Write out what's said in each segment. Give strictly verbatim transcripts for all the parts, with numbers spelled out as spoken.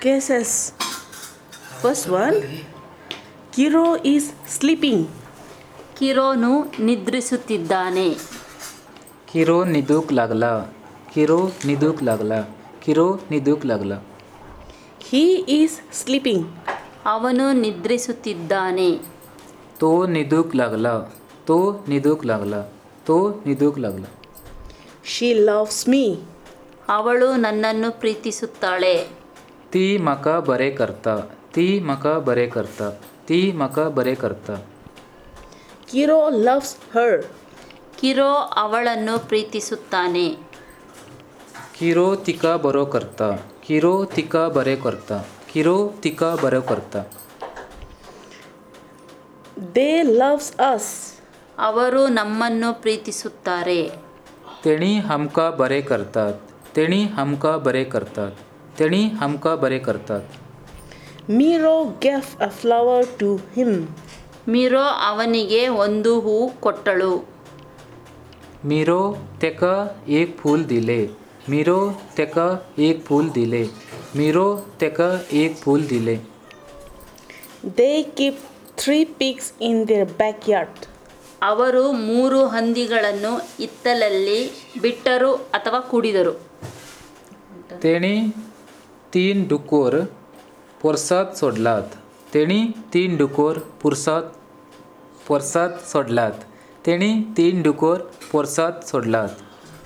guesses. First one, Kiro is sleeping. ಕಿರೋನು ನಿದ್ರಿಸುತ್ತಿದ್ದಾನೆ. किरो निदूक लागला. किरो निदूक लागला. किरो निदूक लागला. He is sleeping. ಅವನು ನಿದ್ರಿಸುತ್ತಿದ್ದಾನೆ. तो निदूक लागला. तो निदूक लागला. तो निदूक लागला. She loves me. ಅವಳು ನನ್ನನ್ನು ಪ್ರೀತಿಸುತ್ತಾಳೆ. ती मका बरे करता. ती मका बरे करता. ती मका बरे करता. Kiro loves her. ಕಿರೋ ಅವಳನ್ನು ಪ್ರೀತಿಸುತ್ತಾನೆ. किरो तिका बरो करता. किरो तिका बरे करता. किरो तिका बरो करता. They loves us. ಅವರು ನಮ್ಮನ್ನು ಪ್ರೀತಿಸುತ್ತಾರೆ. तेणी हमका बरे करतात. तेणी हमका बरे करतात. तेणी हमका बरे करतात. Miro gave a flower to him. Miro ಅವನಿಗೆ ಒಂದು ಹೂ ಕೊಟ್ಟಳು. मीरो तेका एक फूल दिले. मीरो तेका एक फूल दिले. मीरो तेका एक फूल दिले. They keep three pigs in their backyard. ಅವರು ಮೂರು ಹಂದಿಗಳನ್ನು ಹಿತ್ತಲಲ್ಲಿ ಬಿಟ್ಟರು ಅಥವಾ ಕುಡಿದರು. तेणी तीन डुकोर पोरसात सोडलात. तेणी तीन डुकोर पुरसात पोरसात सोडलात. तेणी तीन डुकोर पोरसात सोडलात.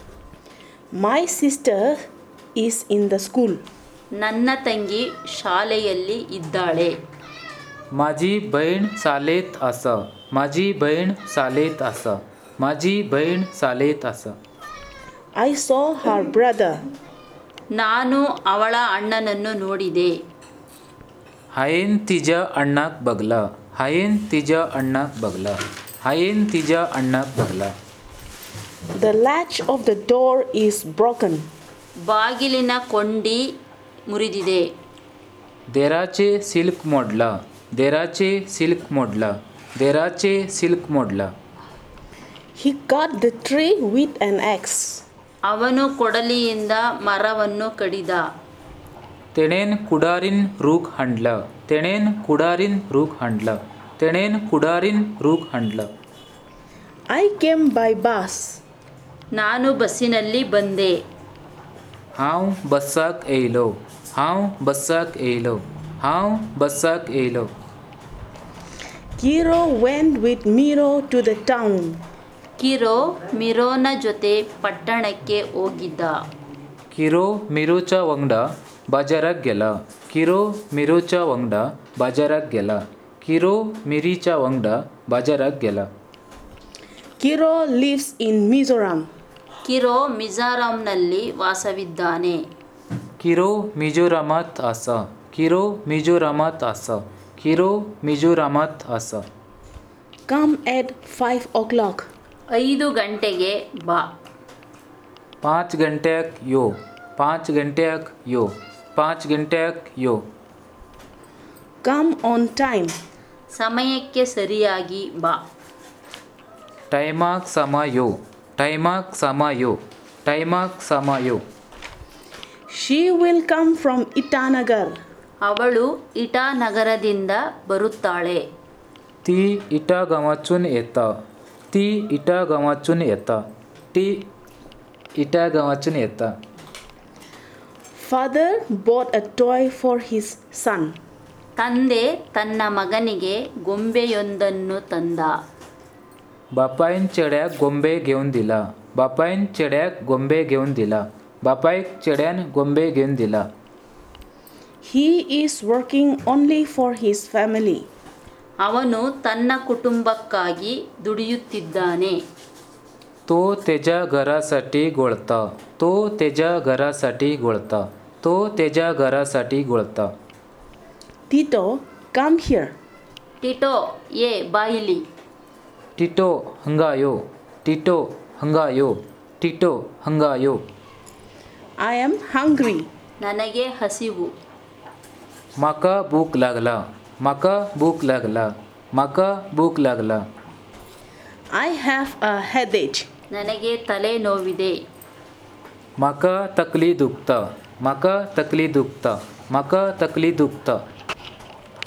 My sister is in the school. ನನ್ನ ತಂಗಿ ಶಾಲೆಯಲ್ಲಿ ಇದ್ದಾಳೆ. माझी बहीण शाळेत आसा. माझी बहीण शाळेत आसा. माझी बहीण शाळेत आसा. I saw her brother. ನಾನು ಅವಳ ಅಣ್ಣನನ್ನು ನೋಡಿದೆ. हायेन तिच्या अण्णाक बघला. हायेन तिच्या अण्णाक बघला. हायेन तिच्या अण्णाक बघला. The latch of the door is broken. ಬಾಗಿಲಿನ ಕೊಂಡಿ ಮುರಿದಿದೆ. देराचे सिल्क मोडला. देराचे सिल्क मोडला. देराचे सिल्क मोडला. He cut the tree with an axe. ಅವನು ಕೊಡಲಿಯಿಂದ ಮರವನ್ನು ಕಡಿದ. तेणेन कुडारीन रूख हाणला. तेणेन कुडारीन रूख हाणला. तेणेन कुडारीन रूख हाणला. I came by bus. ನಾನು ಬಸ್ಸಿನಲ್ಲಿ ಬಂದೆ. हांव बस्साक येयलो. हांव बस्साक येयलो. हांव बस्साक येयलो. Kiro went with Miro to the town. ಕಿರೋ ಮಿರೋನ ಜೊತೆ ಪಟ್ಟಣಕ್ಕೆ ಹೋಗಿದ್ದ. किरो मिरोच्या वांगडा बाजाराक गेला. किरो मिरोच्या वांगडा बाजाराक गेला. किरो मिरीच्या वांगडा बाजाराक गेला. Kiro lives in Mizoram. Kiro ಮಿಜೋರಾಂನಲ್ಲಿ ವಾಸವಿದ್ದಾನೆ. किरो मिझोरामात आसा. किरो मिझोरामात आसा. किरो मिझोरामात आसा. Come at five o'clock. ಐದು ಗಂಟೆಗೆ ಬಾ. पांच गंट्याक यो. पांच गंट्याक यो. पांच गंट्याक यो. Come on time. ಸಮಯಕ್ಕೆ ಸರಿಯಾಗಿ ಬಾ. टायमाक सामा यो. टायमाक सामा यो. टायमाक सामा यो. She will come from Itanagar. ಅವಳು ಇಟಾನಗರದಿಂದ ಬರುತ್ತಾಳೆ. ती इटा गावातून येता. ती इटा गावातून येता. ती इटा गावातून येता. Father bought a toy for his son. ತಂದೆ ತನ್ನ ಮಗನಿಗೆ ಗೊಂಬೆಯೊಂದನ್ನು ತಂದ. बापायन चेड्याक गोंबे घेऊन दिला. बापायन चेड्याक गोंबे घेऊन दिला. बापायक चेड्यान गोंबे घेऊन दिला. He is working only for his family. ಅವನು ತನ್ನ ಕುಟುಂಬಕ್ಕಾಗಿ ದುಡಿಯುತ್ತಿದ್ದಾನೆ. तो त्याच्या घरासाठी गोळता. तो त्याच्या घरासाठी गोळता. तो त्याच्या घरासाठी गोळता. Tito, come here. ಟಿಟೋ ಏ ಬಾಯಿಲಿ. टिटो हंगायो. टिटो हंगायो. टिटो हंगायो. I am hungry. ನನಗೆ ಹಸಿವು. माका भूक लागला. माका भूक लागला. माका भूक लागला. I have a headache. ನನಗೆ ತಲೆ ನೋವಿದೆ. माका तकली दुखता. म्हाका तकली दुखता म्हाका तकली दुखता